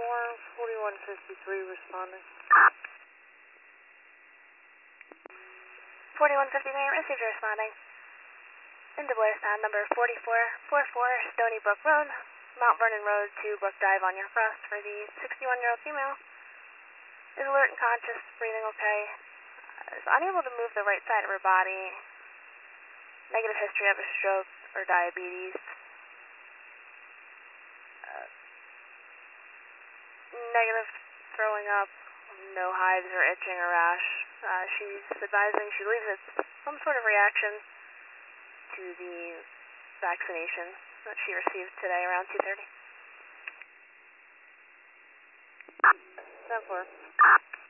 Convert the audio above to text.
Baltimore, 4153 responding. 4153 received responding. In Du Bois, number 4444 Stony Brook Road, Mount Vernon Road to Brook Drive on your cross for the 61-year-old female. Is alert and conscious, breathing okay. Is unable to move the right side of her body. Negative history of a stroke or diabetes. Negative throwing up, no hives or itching or rash. She's advising she believes it's some sort of reaction to the vaccination that she received today around 2:30. 10-4.